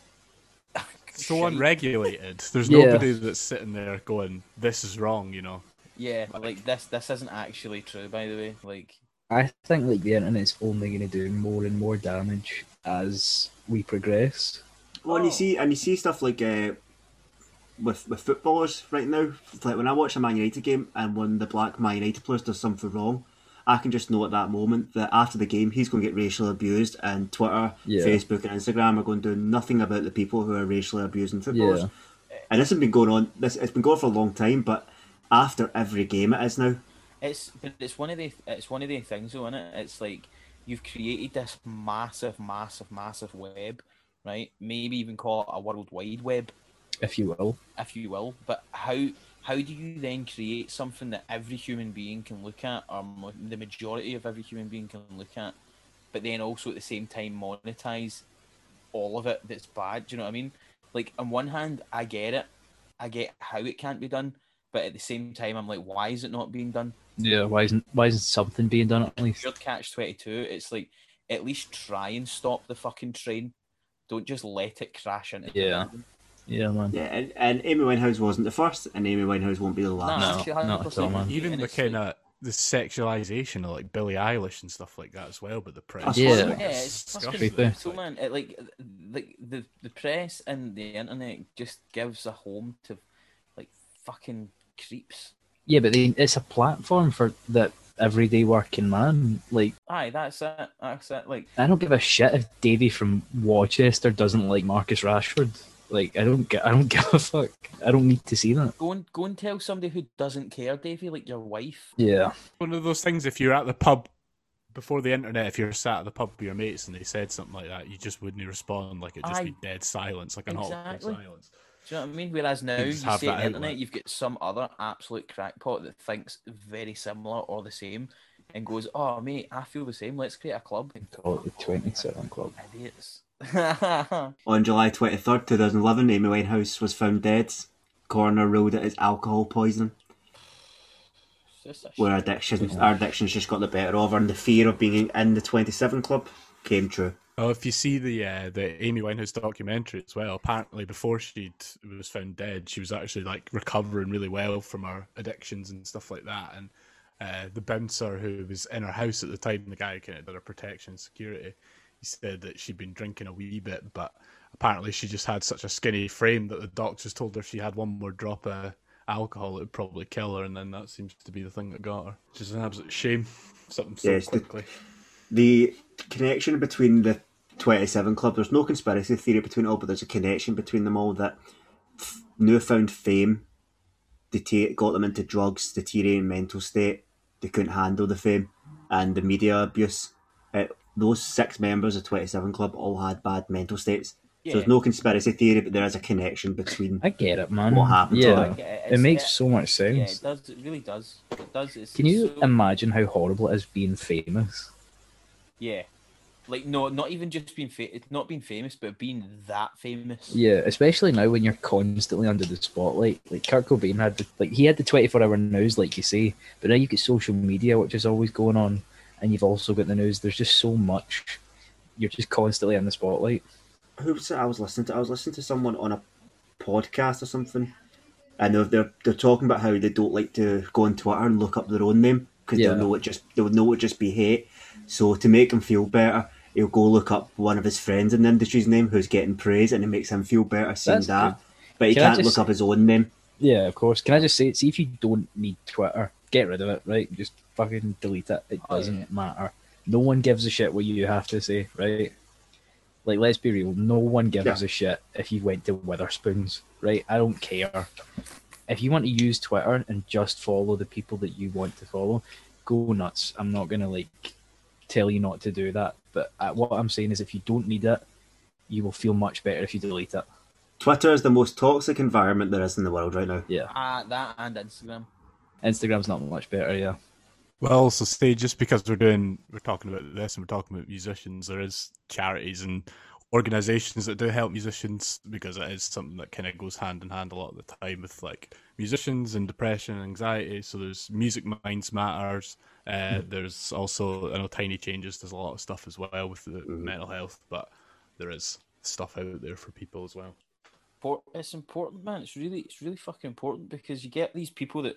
so Shite. unregulated. There's Yeah. nobody that's sitting there going, "This is wrong," Yeah, like this isn't actually true, by the way. Like, I think like the internet's only going to do more and more damage as we progress. Well, and you see stuff like with footballers right now. Like when I watch a Man United game and when the black Man United players does something wrong, I can just know at that moment that after the game he's going to get racially abused, and Twitter, Yeah. Facebook, and Instagram are going to do nothing about the people who are racially abusing footballers. Yeah. And this has been going on. It's been going for a long time, but after every game it is now. it's one of the things, though, isn't it? It's like you've created this massive web, right? Maybe even call it a world wide web, If you will. But how do you then create something that every human being can look at, or the majority of every human being can look at, but then also at the same time monetize all of it that's bad? Do you know what I mean? Like, on one hand, I get how it can't be done, but at the same time, I'm like, why is it not being done? Yeah. Why isn't something being done at least? Weird catch-22. It's like, at least try and stop the fucking train. Don't just let it crash into the Yeah. building. Yeah, man. Yeah, and Amy Winehouse wasn't the first, and Amy Winehouse won't be the No, last. actually, not at all, 100%. man. Even And the it's kind like- of the sexualization of like Billie Eilish and stuff like that as well, but the press. Yeah. Yeah, it's fucking Creepy. brutal, man. It, like the press and the internet just gives a home to like fucking creeps. Yeah, but it's a platform for that everyday working man. Like, Aye, that's it. Like, I don't give a shit if Davey from Worcester doesn't like Marcus Rashford. Like, I don't give a fuck. I don't need to see that. go and tell somebody who doesn't care, Davey, like your wife. Yeah. One of those things, if you're at the pub before the internet, if you're sat at the pub with your mates and they said something like that, you just wouldn't respond. Like, it'd just Aye. be dead silence, like an awkward Exactly. silence. Do you know what I mean? Whereas now, you just have see on that the internet, outlet. you've got some other absolute crackpot that thinks very similar or the same and goes, oh, mate, I feel the same. Let's create a club. Call it the 27 Club. Idiots. On July 23rd, 2011, Amy Winehouse was found dead. Coroner ruled it as alcohol poisoning, Just a where our shit. addictions just got the better of her, and the fear of being in the 27 Club came true. Oh, if you see the Amy Winehouse documentary as well, apparently before she was found dead, she was actually like recovering really well from her addictions and stuff like that. And the bouncer who was in her house at the time, the guy who kind of did her protection and security, he said that she'd been drinking a wee bit, but apparently she just had such a skinny frame that the doctors told her if she had one more drop of alcohol, it would probably kill her, and then that seems to be the thing that got her. Which is an absolute shame. Something so Yes, quickly. The connection between the 27 Club, there's no conspiracy theory between it all, but there's a connection between them all that newfound fame got them into drugs, deteriorating mental state. They couldn't handle the fame and the media abuse. Those 6 members of 27 Club all had bad mental states. Yeah. So there's no conspiracy theory, but there is a connection between I get it, man. what happened to Yeah, them. it makes so much sense. Yeah, it does. It really does. It does. Can you imagine how horrible it is being famous? Yeah, like no, not even just being not being famous, but being that famous. Yeah, especially now when you're constantly under the spotlight. Like Kurt Cobain had he had the 24-hour news, like you say, but now you get social media, which is always going on, and you've also got the news. There's just so much. You're just constantly in the spotlight. Who was it I was listening to? I was listening to someone on a podcast or something, and they're talking about how they don't like to go on Twitter and look up their own name because they would know it just be hate. So to make him feel better, he'll go look up one of his friends in the industry's name who's getting praise, and it makes him feel better seeing That's that. good. But he can't look up his own name. Yeah, of course. Can I just say, see if you don't need Twitter, get rid of it, right? Just fucking delete it. It doesn't matter. No one gives a shit what you have to say, right? Like, let's be real. No one gives a shit if you went to Witherspoons, right? I don't care. If you want to use Twitter and just follow the people that you want to follow, go nuts. I'm not going to, tell you not to do that. But what I'm saying is if you don't need it, you will feel much better if you delete it. Twitter is the most toxic environment there is in the world right now. Yeah. That and Instagram. Instagram's not much better, yeah. Well, so stay just because we're talking about this and we're talking about musicians, there is charities and organisations that do help musicians because it is something that kind of goes hand in hand a lot of the time with musicians and depression and anxiety. So there's Music Minds Matters. There's also, I know Tiny Changes does a lot of stuff as well with the mental health, but there is stuff out there for people as well. It's important, man. It's really fucking important because you get these people that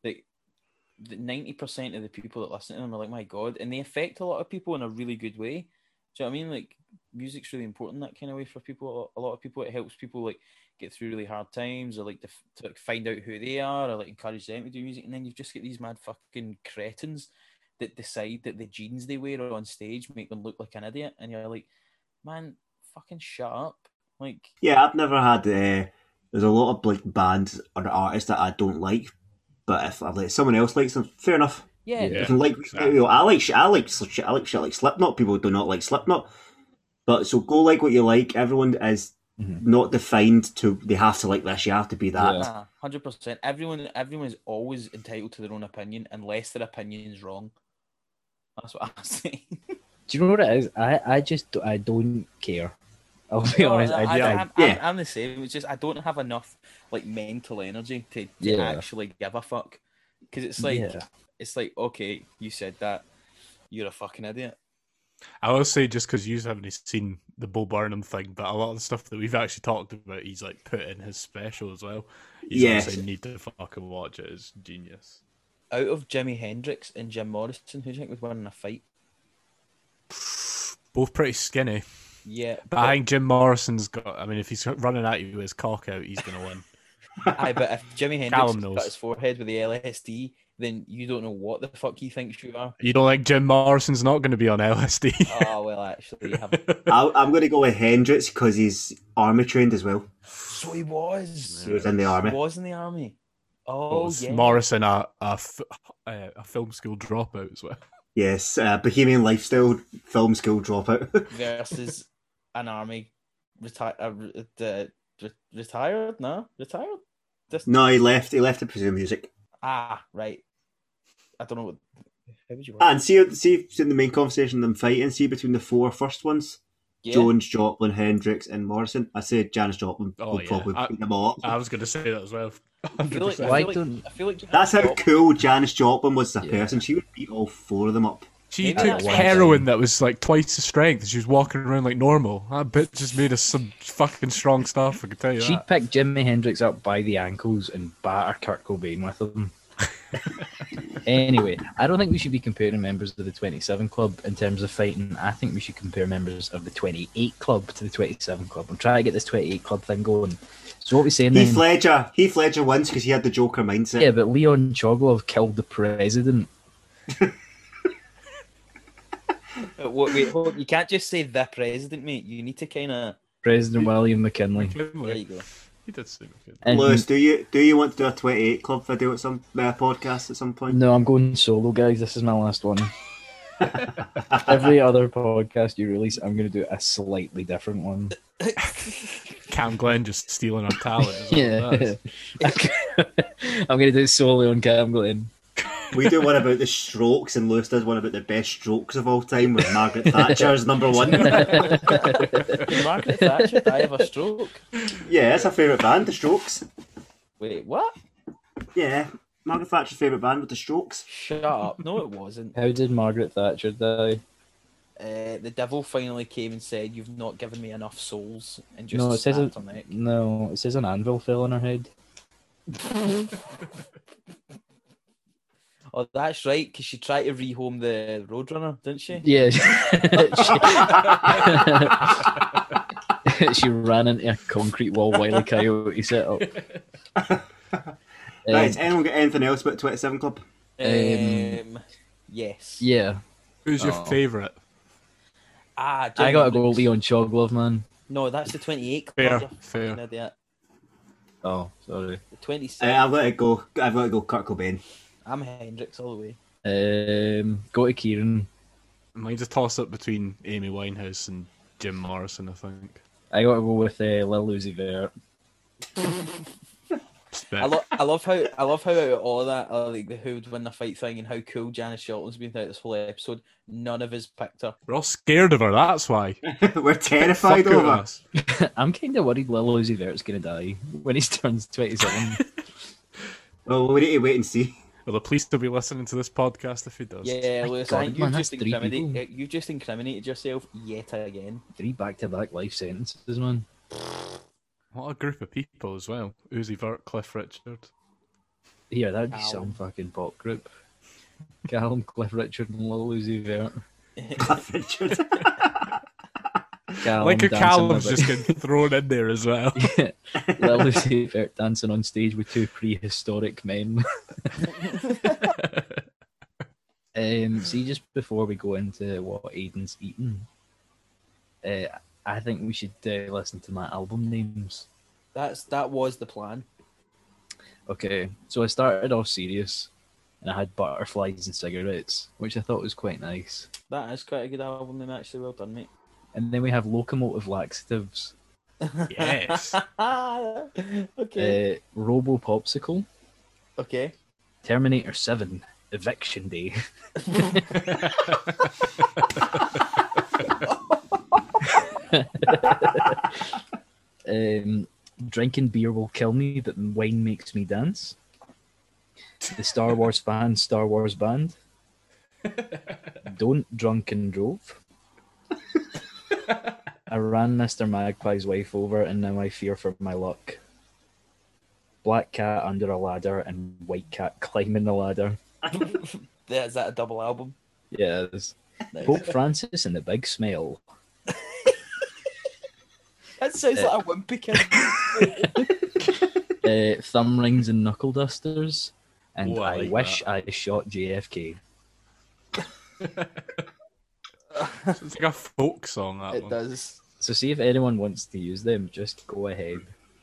90% of the people that listen to them are like, my God, and they affect a lot of people in a really good way. Do you know what I mean? Like, music's really important that kind of way for people. A lot of people, it helps people get through really hard times, or to find out who they are, or encourage them to do music. And then you just get these mad fucking cretins that decide that the jeans they wear on stage make them look like an idiot, and you're like, man, fucking shut up. Yeah, I've never had. There's a lot of bands or artists that I don't like. But if someone else likes them, fair enough. Yeah. You can I like shit like Slipknot. People do not like Slipknot. But so go like what you like. Everyone is not defined to they have to like this. You have to be that. Yeah. 100%. Everyone is always entitled to their own opinion unless their opinion is wrong. That's what I'm saying. Do you know what it is? I don't care. I'll be honest. I'm the same. It's just I don't have enough mental energy to actually give a fuck. Because it's like okay, you said that, you're a fucking idiot. I will say, just because you haven't seen the Bo Burnham thing, but a lot of the stuff that we've actually talked about, he's put in his special as well. He's saying need to fucking watch it. It's genius. Out of Jimi Hendrix and Jim Morrison, who do you think would win in a fight? Both pretty skinny. Yeah, but I think Jim Morrison's got. I mean, if he's running at you with his cock out, he's gonna win. Aye, but if Jimi Hendrix got his forehead with the LSD, then you don't know what the fuck he thinks you are. You don't think Jim Morrison's not going to be on LSD? Oh well, actually, you have. I'm going to go with Hendrix because he's army trained as well. So he was. He was in the army. He was in the army. Oh yeah. Morrison, a film school dropout as well. Yes, Bohemian Lifestyle film school dropout versus an army retired. No, retired. No, he left to pursue music. Ah, right. I don't know what. How would you? And see in the main conversation, them fighting. See between the 4 first ones. Yeah. Jones, Joplin, Hendrix, and Morrison. I said Janis Joplin would probably beat them all up. I was going to say that as well. I feel like that's how cool Janis Joplin was as a person. She would beat all 4 of them up. She took heroin that was twice the strength. She was walking around like normal. That bitch just made us some fucking strong stuff. I can tell you She'd pick Jimi Hendrix up by the ankles and batter Kurt Cobain with him. Anyway, I don't think we should be comparing members of the 27 Club in terms of fighting. I think we should compare members of the 28 Club to the 27 Club. I'm trying to get this 28 Club thing going. So what we saying then? Heath Ledger wins because he had the Joker mindset. Yeah, but Leon Choglov killed the president. Wait, you can't just say the president, mate. You need to kind of... President William McKinley. There you go. He did say McKinley. And Lewis, do you want to do a 28 Club video at some podcast at some point? no, I'm going solo, guys. This is my last one. Every other podcast you release, I'm going to do a slightly different one. Cam Glenn just stealing our talent. Is Yeah. I'm going to do it solely on Cam Glenn. We do one about the strokes, and Lewis does one about the best strokes of all time with Margaret Thatcher as number one. Margaret Thatcher die of a stroke. Yeah, that's her favourite band, the Strokes. Wait, what? Yeah, Margaret Thatcher's favourite band with the Strokes. Shut up. No, it wasn't. How did Margaret Thatcher die? The devil finally came and said, "You've not given me enough souls," and just No, it says snapped her neck. No, it says an anvil fell on her head. Oh, that's right, because she tried to rehome the Roadrunner, didn't she? Yeah. She ran into a concrete wall while a coyote set up. Right, has anyone got anything else about 27 Club? Yes. Yeah. Who's your favourite? I gotta go Leon Choglov, man. No, that's the 28 Club. Fair, you fair. fucking idiot. Oh, sorry. The 27. I've got to go Kurt Cobain. I'm Hendrix all the way. Go to Kieran. Mine's a toss up between Amy Winehouse and Jim Morrison, I think. I gotta go with Lil Uzi Vert. I love how out of all of that, like the who would win the fight thing and how cool Janis Joplin's been throughout this whole episode. None of us picked her. We're all scared of her, that's why. We're terrified Fuck of her. us. I'm kind of worried Lil Uzi Vert's gonna die when he turns 27. Well, we need to wait and see. Well, the police will be listening to this podcast if he does. Yeah, Lewis, God, I think man, that's three you just incriminated yourself yet again. 3 back-to-back life sentences, man. What a group of people as well. Uzi Vert, Cliff Richard. Yeah, that'd be Callum. some fucking pop group. Callum, Cliff Richard, and Lil Uzi Vert. Cliff Richard. Callum Like a dancing Callum's with just getting thrown in there as well. Lil Uzi Vert dancing on stage with 2 prehistoric men. See, just before we go into what Aiden's eating, I think we should listen to my album names. That was the plan. Okay, so I started off serious, and I had Butterflies and Cigarettes, which I thought was quite nice. That is quite a good album name, actually. Well done, mate. And then we have Locomotive Laxatives, Yes. Okay. Robo Popsicle, Okay. Terminator 7, Eviction Day. Drinking beer will kill me, but wine makes me dance. The Star Wars fan, Star Wars band. Don't drunk and drove. I ran Mr. Magpie's wife over, and now I fear for my luck. Black cat under a ladder and white cat climbing the ladder. Is that a double album? Yes. Nice. Pope Francis and the Big Smell. That sounds like a wimpy kid. Thumb rings and knuckle dusters. And Oh, I I like wish I shot JFK. It's like a folk song, that It one. does. So see if anyone wants to use them, just go ahead.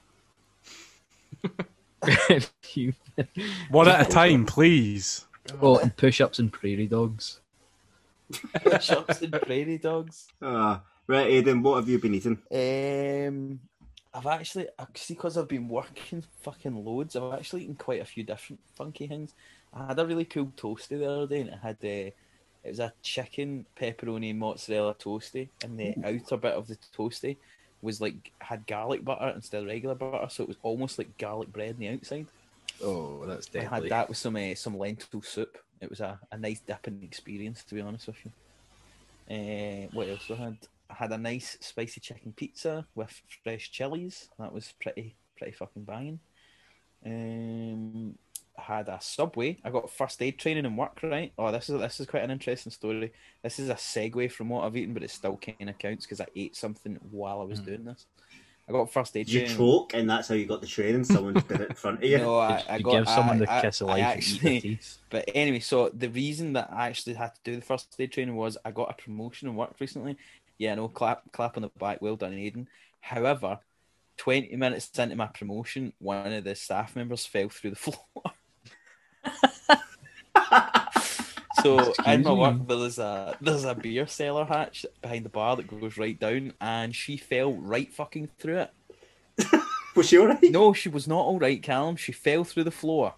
If you- One at a time, please. Oh, and push-ups and prairie dogs. Shops and prairie dogs. Right, Aidan, what have you been eating? I've actually, see, because I've been working fucking loads, I've actually eaten quite a few different funky things. I had a really cool toasty the other day, and it had it was a chicken pepperoni mozzarella toasty, and the outer bit of the toasty was like had garlic butter instead of regular butter, so it was almost like garlic bread on the outside. Oh, that's I had deadly. that with some lentil soup. It was a nice dipping experience, to be honest with you. What else I had? I had a nice spicy chicken pizza with fresh chilies. That was pretty fucking banging. had a Subway. I got first aid training in work, right? Oh, this is quite an interesting story. This is a segue from what I've eaten, but it still kind of counts because I ate something while I was doing this. I got first aid Did you training. choke, and that's how you got the training? Someone did it in front of you? No, I got give someone the I- kiss of I life actually, and eat their teeth. But anyway, so the reason that I actually had to do the first aid training was I got a promotion in work recently. Yeah, no, clap on the back, well done, Aiden. However, 20 minutes into my promotion, one of the staff members fell through the floor. So in my work, there's a beer cellar hatch behind the bar that goes right down, and she fell right fucking through it. Was she alright? No, she was not all right, Callum. She fell through the floor.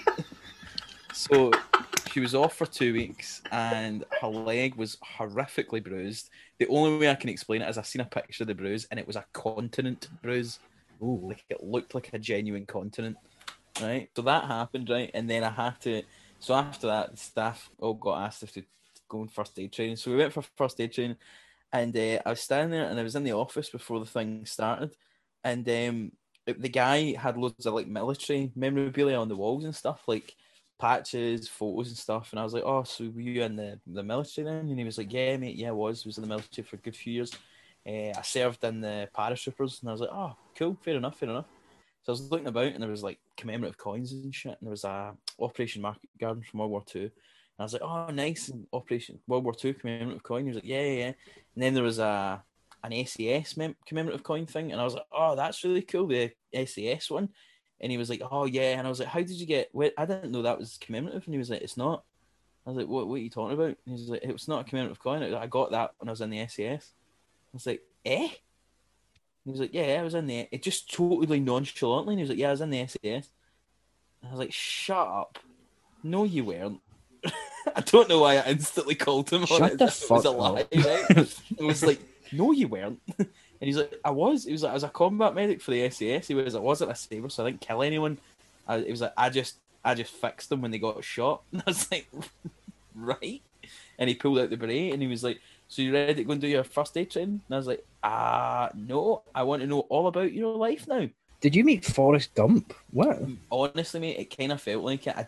So she was off for 2 weeks, and her leg was horrifically bruised. The only way I can explain it is I've seen a picture of the bruise, and it was a continent bruise. Ooh, like it looked like a genuine continent, right? So that happened, right? And then I had to. So after that, the staff all got asked if to go on first aid training. So we went for first aid training, and I was standing there, and I was in the office before the thing started, and the guy had loads of like military memorabilia on the walls and stuff, like patches, photos and stuff. And I was like, "Oh, so were you in the military then?" And he was like, "Yeah, mate, yeah, I was in the military for a good few years. I served in the paratroopers." And I was like, "Oh, cool, fair enough." So I was looking about, and there was like commemorative coins and shit, and there was a Operation Market Garden from World War II. And I was like, "Oh, nice, Operation World War II commemorative coin." He was like, "Yeah." And then there was an SAS commemorative coin thing, and I was like, "Oh, that's really cool, the SAS one." And he was like, "Oh yeah," and I was like, "How did you get? I didn't know that was commemorative." And he was like, "It's not." I was like, "What are you talking about?" And he was like, "It's not a commemorative coin. I got that when I was in the SAS." I was like, "Eh?" And he was like, "Yeah, I was in there." It just totally nonchalantly. And he was like, "Yeah, I was in the SAS." And I was like, "Shut up! No, you weren't." I don't know why I instantly called him on Shut it. the It was a fuck lie, up. right? It was like, "No, you weren't." And he's like, "I was." He was like, "I was a combat medic for the SAS." He was like, "I wasn't a saber, so I didn't kill anyone." He was like, I just fixed them when they got shot." And I was like, "Right." And he pulled out the beret, and he was like, "So you ready to go and do your first aid training?" And I was like, no, I want to know all about your life now." Did you meet Forrest Gump? What? Honestly, mate, it kind of felt like it.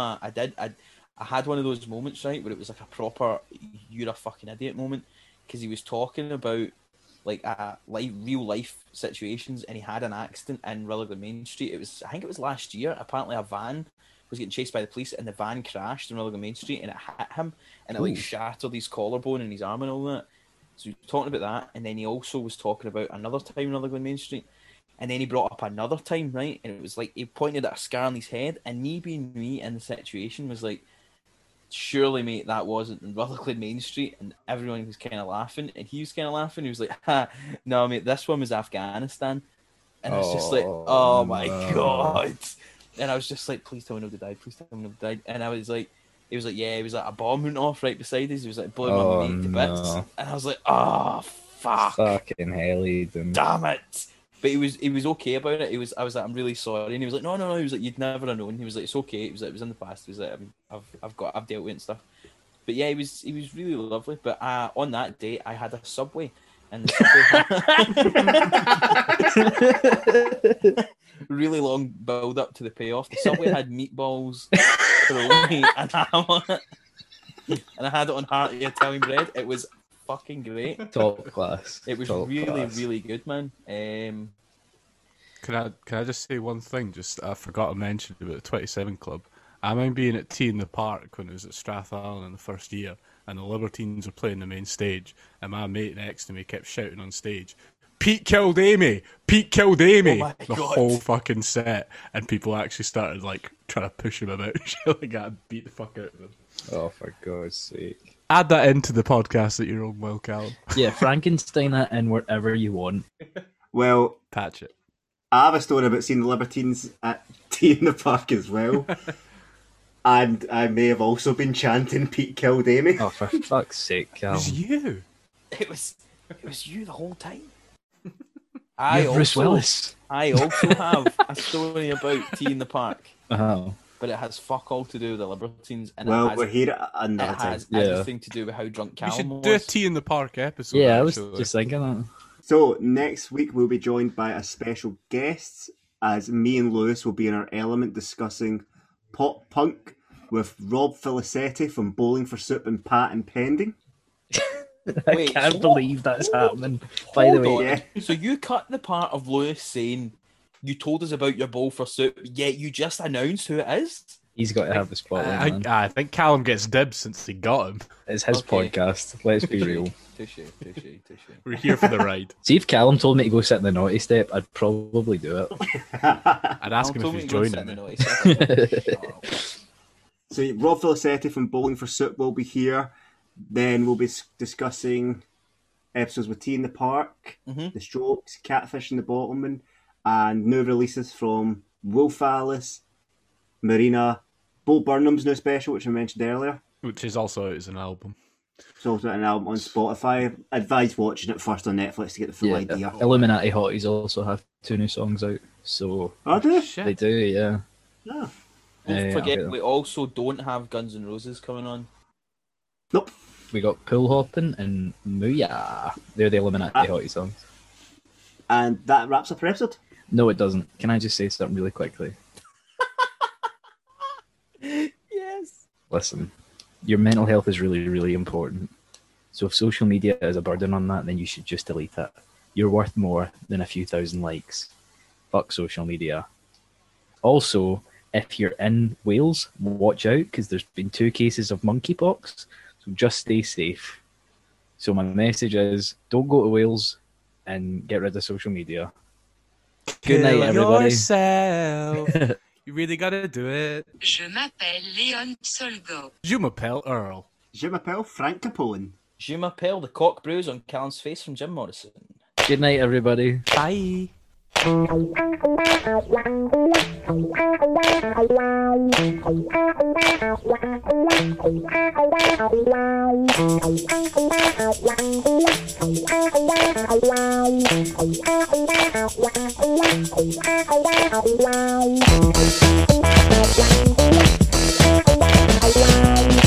I had one of those moments, right, where it was like a proper "you're a fucking idiot" moment, because he was talking about like real life situations, and he had an accident in Rutherglen Main Street. I think it was last year. Apparently, a van was getting chased by the police, and the van crashed in Rutherglen Main Street, and it hit him, and it like shattered his collarbone and his arm and all that. So he was talking about that, and then he also was talking about another time in Rutherglen Main Street. And then he brought up another time, right? And it was like he pointed at a scar on his head, and me being me in the situation was like, "Surely, mate, that wasn't in Rutherglen Main Street." And everyone was kind of laughing, and he was kind of laughing. He was like, "Ha, no, mate, this one was Afghanistan." And I was just like, "Oh my god!" And I was just like, "Please tell me nobody died. Please tell me nobody died." And I was like, he was like, "Yeah," he was like, "A bomb went off right beside us." He was like, "Blowing my mate to bits." And I was like, "Oh fuck, Fucking hell, Eden. damn it!" But he was okay about it. I was like, "I'm really sorry," and he was like, No. He was like, "You'd never have known." He was like, "It's okay." He was like, "It was in the past." He was like, I've dealt with it and stuff." But yeah, he was really lovely. But on that day, I had a Subway, and the Subway really long build up to the payoff. The Subway had meatballs for only an hour, and I had it on hearty Italian bread. It was fucking great. Top class. It was Top really, class. really good, man. Can I just say one thing? Just I forgot to mention about the 27 Club. I remember being at Tea in the Park when it was at Strathallan in the first year, and the Libertines were playing the main stage, and my mate next to me kept shouting on stage, "Pete killed Amy! Pete killed Amy!" Oh my the God. whole fucking set, and people actually started like trying to push him about, shit like that, and beat the fuck out of him. Oh, for God's sake. Add that into the podcast at your own will, Callum. Yeah, Frankenstein that in wherever you want. Well, Patch it. I have a story about seeing the Libertines at Tea in the Park as well. And I may have also been chanting "Pete killed Amy." Oh, for fuck's sake, It Cal. was you. It was you the whole time. You're Bruce Willis. I also have a story about Tea in the Park, Oh. but it has fuck all to do with the Libertines, and Well, it we're has, here at another time. everything to do with how drunk We Callum should was. do a Tea in the Park episode. Yeah, I was actually. just thinking that. So next week we'll be joined by a special guest, as me and Lewis will be in our element discussing pop punk with Rob Filicetti from Bowling for Soup and Patent Pending. I Wait, can't so believe that's happening. By the Hold way, on. So you cut the part of Lewis saying you told us about your bowl for soup, yet you just announced who it is? he's got to have the spotlight, man. I think Callum gets dibs since he got him. It's his Okay. podcast. Let's be real. Touche. We're here for the ride. See, if Callum told me to go sit in the naughty step, I'd probably do it. I'd ask him if he's joining me. So Rob Filicetti from Bowling for Soup will be here. Then we'll be discussing episodes with Tea in the Park, The Strokes, Catfish and the Bottlemen, and new releases from Wolf Alice, Marina, Bo Burnham's new special, which I mentioned earlier. Which is also out as an album. It's also an album on Spotify. Advise watching it first on Netflix to get the full idea. Illuminati Hotties also have 2 new songs out, so Oh, do they? they do, yeah. No. Don't I'll forget, get them. we also don't have Guns N' Roses coming on. Nope. We got Pool Hoppin' and Mooyah. They're the Illuminati Hottie songs. And that wraps up our episode. No, it doesn't. Can I just say something really quickly? Yes. Listen, your mental health is really, really important. So if social media is a burden on that, then you should just delete it. You're worth more than a few thousand likes. Fuck social media. Also, if you're in Wales, watch out, because there's been 2 cases of monkeypox. So just stay safe. So my message is, don't go to Wales and get rid of social media. Good night, everybody. Yourself. You really gotta do it. Je m'appelle Léon Solgo. You m'appelle Earl. Je m'appelle Frank Capone. Je m'appelle the cock bruise on Callum's face from Jim Morrison. Good night, everybody. Bye. Wow.